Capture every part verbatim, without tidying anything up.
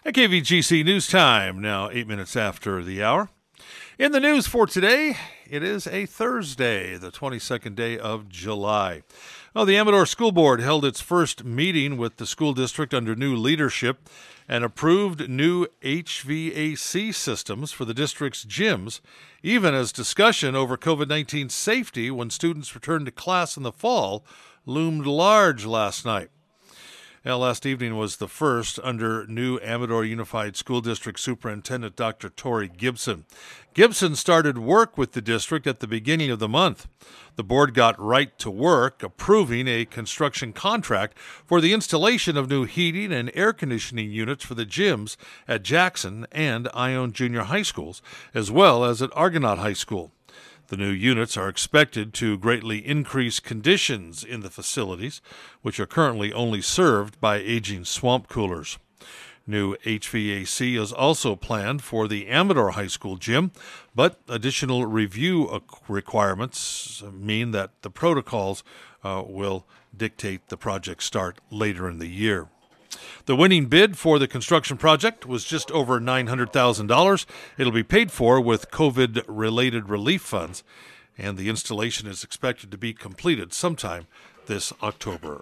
At K V G C News Time, now eight minutes after the hour. In the news for today, it is a Thursday, the twenty-second day of July. Well, the Amador School Board held its first meeting with the school district under new leadership and approved new H V A C systems for the district's gyms, even as discussion over COVID nineteen safety when students returned to class in the fall loomed large last night. Well, last evening was the first under new Amador Unified School District Superintendent Doctor Tori Gibson. Gibson started work with the district at the beginning of the month. The board got right to work, approving a construction contract for the installation of new heating and air conditioning units for the gyms at Jackson and Ione Junior High Schools, as well as at Argonaut High School. The new units are expected to greatly increase conditions in the facilities, which are currently only served by aging swamp coolers. New H V A C is also planned for the Amador High School gym, but additional review requirements mean that the protocols uh, will dictate the project start later in the year. The winning bid for the construction project was just over nine hundred thousand dollars. It'll be paid for with COVID-related relief funds, and the installation is expected to be completed sometime this October.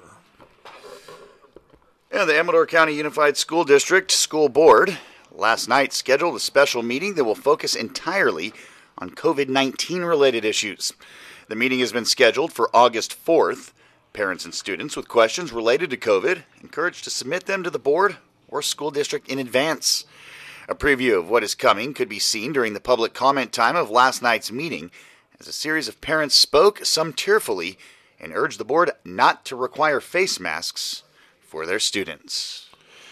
And the Amador County Unified School District School Board last night scheduled a special meeting that will focus entirely on COVID nineteen related issues. The meeting has been scheduled for August fourth. Parents and students with questions related to COVID encouraged to submit them to the board or school district in advance. A preview of what is coming could be seen during the public comment time of last night's meeting, as a series of parents spoke, some tearfully, and urged the board not to require face masks for their students.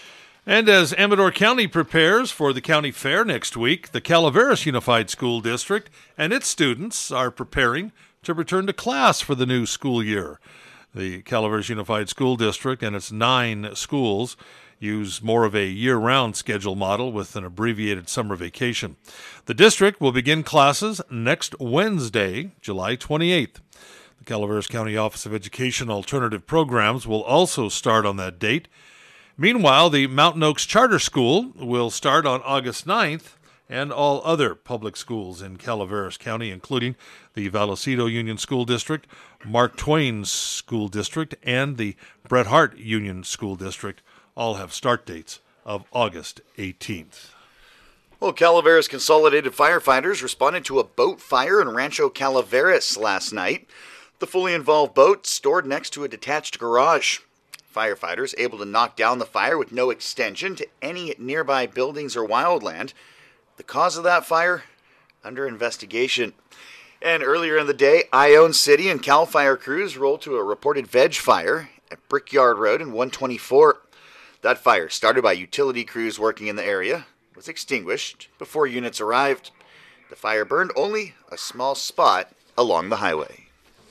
And as Amador County prepares for the county fair next week, the Calaveras Unified School District and its students are preparing to return to class for the new school year. The Calaveras Unified School District and its nine schools use more of a year-round schedule model with an abbreviated summer vacation. The district will begin classes next Wednesday, July twenty-eighth. The Calaveras County Office of Education Alternative Programs will also start on that date. Meanwhile, the Mountain Oaks Charter School will start on August ninth, and all other public schools in Calaveras County, including the Vallecito Union School District, Mark Twain School District, and the Bret Harte Union School District, all have start dates of August eighteenth. Well, Calaveras Consolidated Firefighters responded to a boat fire in Rancho Calaveras last night. The fully involved boat stored next to a detached garage. Firefighters able to knock down the fire with no extension to any nearby buildings or wildland. The cause of that fire? Under investigation. And earlier in the day, Ione City and CAL FIRE crews rolled to a reported veg fire at Brickyard Road and one twenty-four. That fire, started by utility crews working in the area, was extinguished before units arrived. The fire burned only a small spot along the highway.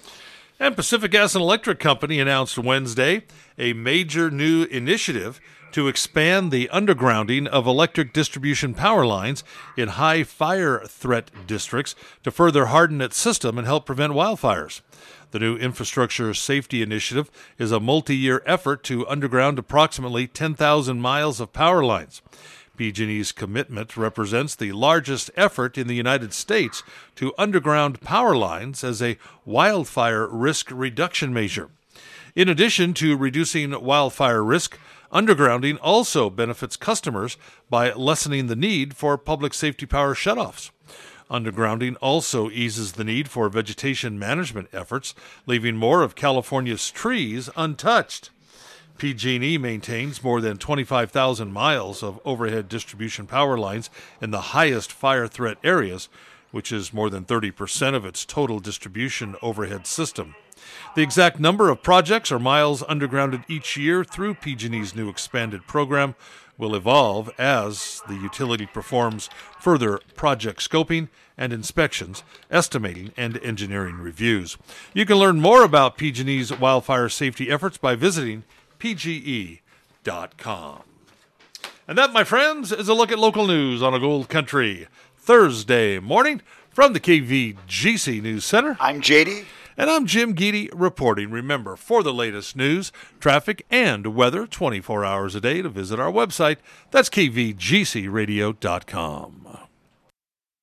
And Pacific Gas and Electric Company announced Wednesday a major new initiative to expand the undergrounding of electric distribution power lines in high fire threat districts to further harden its system and help prevent wildfires. The new infrastructure safety initiative is a multi-year effort to underground approximately ten thousand miles of power lines. P G and E's commitment represents the largest effort in the United States to underground power lines as a wildfire risk reduction measure. In addition to reducing wildfire risk, undergrounding also benefits customers by lessening the need for public safety power shutoffs. Undergrounding also eases the need for vegetation management efforts, leaving more of California's trees untouched. P G and E maintains more than twenty-five thousand miles of overhead distribution power lines in the highest fire threat areas, which is more than thirty percent of its total distribution overhead system. The exact number of projects or miles undergrounded each year through P G and E's new expanded program will evolve as the utility performs further project scoping and inspections, estimating, and engineering reviews. You can learn more about P G and E's wildfire safety efforts by visiting P G E dot com. And that, my friends, is a look at local news on a Gold Country Thursday morning from the K V G C News Center. I'm J D. And I'm Jim Geedy reporting. Remember, for the latest news, traffic, and weather twenty-four hours a day to visit our website. That's K V G C radio dot com.